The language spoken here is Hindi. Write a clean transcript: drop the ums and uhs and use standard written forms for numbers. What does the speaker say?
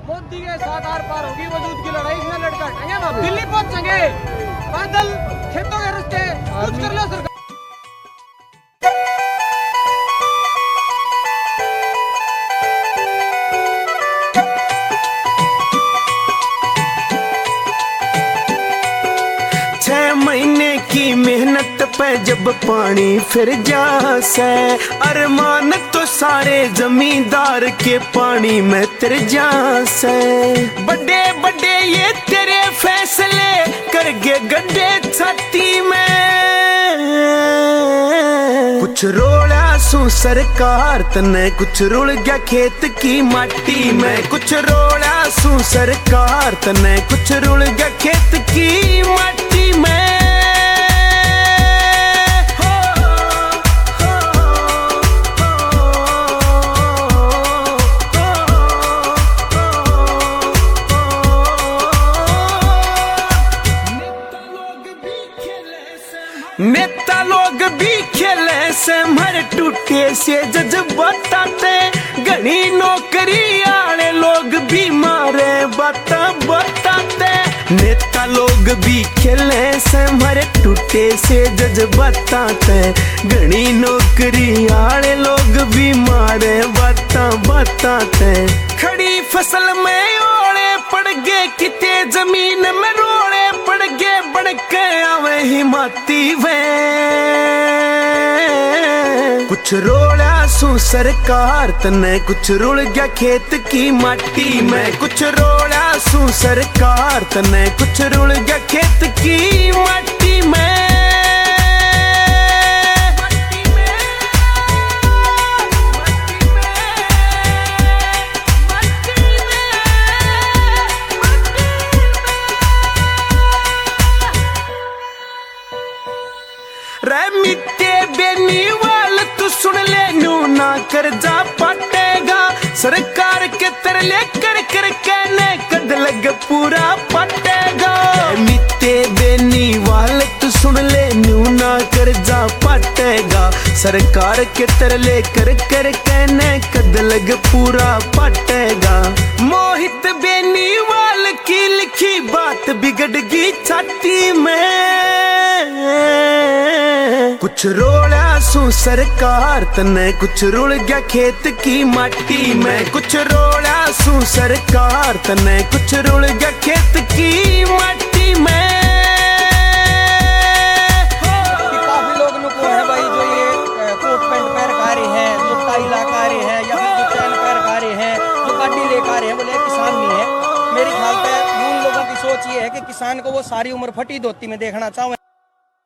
मोदी के साथ आर पार होगी वजूद की लड़ाई, इसमें लड़का हटेंगे ना, दिल्ली पहुंचेंगे पैदल, खेतों के रास्ते, कुछ कर लो सरकार। महीने की मेहनत पे जब पानी फिर जासे, अरमान तो सारे जमींदार के पानी में तिर जासे। बड़े बड़े ये तेरे फैसले करके गड्ढे छाती में, कुछ रोड़ा सू सरकार तने, कुछ रुड़ गया खेत की माटी में। कुछ रोड़ा सू सरकार तने, कुछ रुड़ गया खेत की माटी में। नेता लोग भी खेले से मर टूटे से जज्बाते, घनी नौकरी आले लोग भी मारे बात बताते। नेता लोग भी खेले से मर टूटे से जज्बाते, घनी नौकरी आले लोग भी मारे बात बताते। खड़ी फसल में ओले पड़ गए, किते जमीन में रोड़े पड़ गए, बढ़ के आवे हिमाती वे। कुछ रोड़ा सू सरकार तने, कुछ रुड़ गया खेत की माटी में। कुछ रोड़ा सू सरकार तने, कुछ रुड़ गया खेत की माटी में। मिट्टे बेनी वाल तू सुन ले, नू ना कर्जा पटेगा, सरकार के तरले कर कर कहने कद लग पूरा पटेगा। मिट्टे बेनी वाल तू सुन ले, नू ना कर्जा पटेगा, सरकार के तरले कर कर कहने कद लग पूरा पटेगा। मोहित बेनी वाल की लिखी बात बिगड़ गई छाती में। कुछ रोड़ा सू सरकार तने, कुछ रुड़ गया खेत की माटी में। कुछ रोड़ा सू सरकार तने, कुछ रुड़ गया खेत की माटी में। काफी लोग नुको है भाई, जो ये कोट पैंट पहन का रहे हैं, जो टाई ला का रहे हैं, या फिर जो चैन पहन का रहे हैं, जो गाड़ी ले का रहे हैं, बोले किसान नहीं है। मेरी ख्याल पे उन लोगों की सोच ये है कि किसान को वो सारी उम्र फटी धोती में देखना चाहूँ।